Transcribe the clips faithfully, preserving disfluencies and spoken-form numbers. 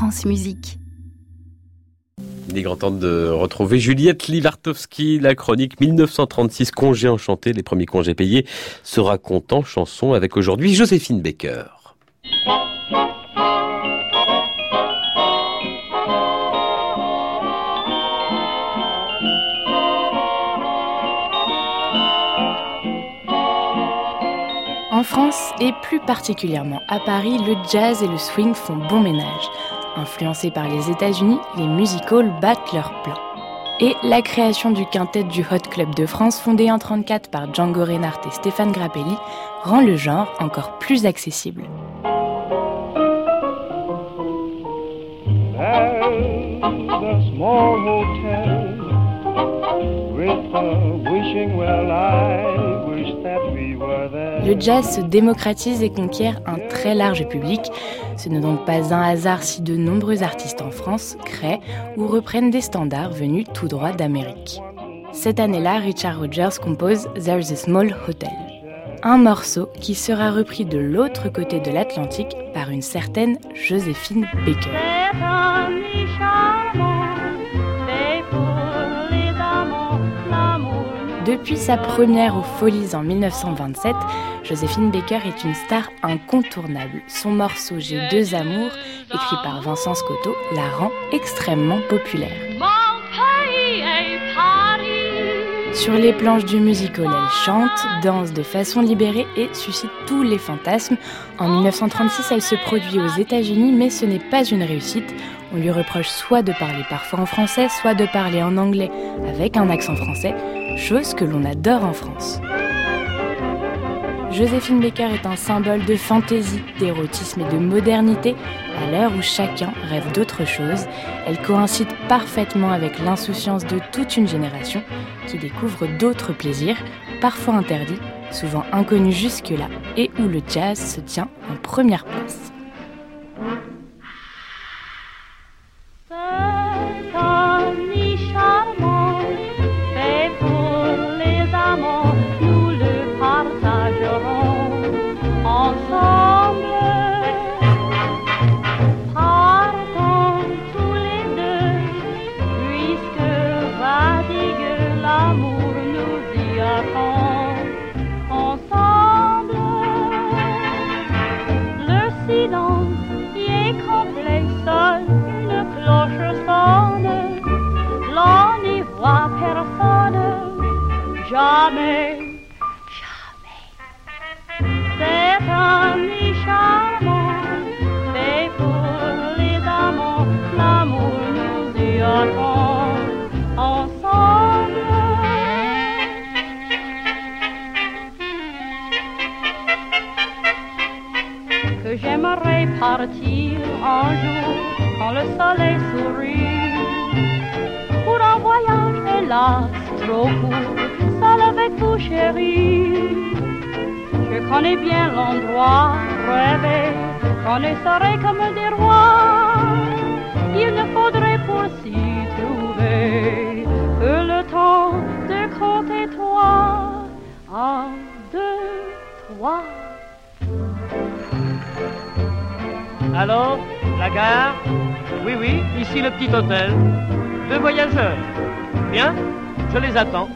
France Musique. Il est grand temps de retrouver Juliette Livartowski, la chronique mille neuf cent trente-six, congés enchantés, les premiers congés payés, se racontant chanson avec aujourd'hui Joséphine Baker. En France, et plus particulièrement à Paris, le jazz et le swing font bon ménage. Influencés par les États-Unis, les music halls battent leur plein. Et la création du quintet du Hot Club de France, fondé en trente-quatre par Django Reinhardt et Stéphane Grappelli, rend le genre encore plus accessible. Le jazz se démocratise et conquiert un très large public. Ce n'est donc pas un hasard si de nombreux artistes en France créent ou reprennent des standards venus tout droit d'Amérique. Cette année-là, Richard Rodgers compose There's a Small Hotel, un morceau qui sera repris de l'autre côté de l'Atlantique par une certaine Joséphine Baker. Depuis sa première aux Folies en dix-neuf cent vingt-sept, Joséphine Baker est une star incontournable. Son morceau « J'ai deux amours », écrit par Vincent Scotto, la rend extrêmement populaire. Sur les planches du musical, elle chante, danse de façon libérée et suscite tous les fantasmes. En dix-neuf cent trente-six, elle se produit aux États-Unis, mais ce n'est pas une réussite. On lui reproche soit de parler parfois en français, soit de parler en anglais avec un accent français, chose que l'on adore en France. Joséphine Baker est un symbole de fantaisie, d'érotisme et de modernité. À l'heure où chacun rêve d'autre chose, elle coïncide parfaitement avec l'insouciance de toute une génération qui découvre d'autres plaisirs, parfois interdits, souvent inconnus jusque-là, et où le jazz se tient en première place. Jamais, jamais, c'est un nuit charmant, fait pour les amants, l'amour nous y attend ensemble. Que j'aimerais partir un jour quand le soleil sourit, pour un voyage hélas trop court. Seul avec vous, chérie, je connais bien l'endroit rêvé, qu'on ne serait comme des rois. Il ne faudrait pour s'y trouver que le temps de compter trois. Un, deux, trois. Alors, la gare? Oui, oui, ici le petit hôtel. Deux voyageurs. Bien, je les attends.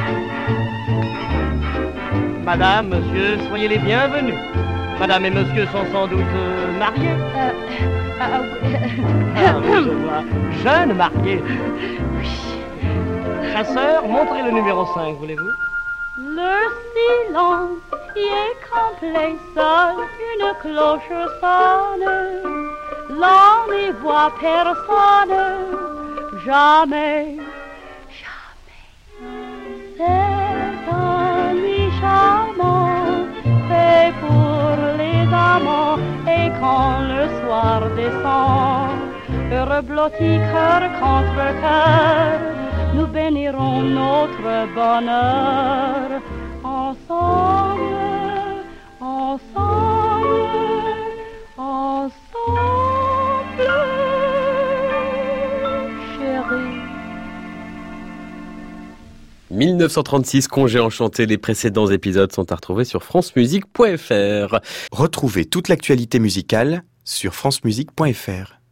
Madame, monsieur, soyez les bienvenus. Madame et monsieur sont sans doute euh, mariés. Euh, euh, euh, ah, oui, je vois. Jeunes mariés. Oui. Chasseur, montrez le numéro cinq, voulez-vous? Le silence y est complet, seul une cloche sonne. L'on n'y voit personne. Jamais, jamais. C'est un nuit charmant, fait pour les amants. Et quand le soir descend, heureux blotti cœur contre cœur, nous bénirons notre bonheur. Ensemble, ensemble, ensemble, chérie. mille neuf cent trente-six, Congés enchantés. Les précédents épisodes sont à retrouver sur francemusique point f r. Retrouvez toute l'actualité musicale sur francemusique point f r.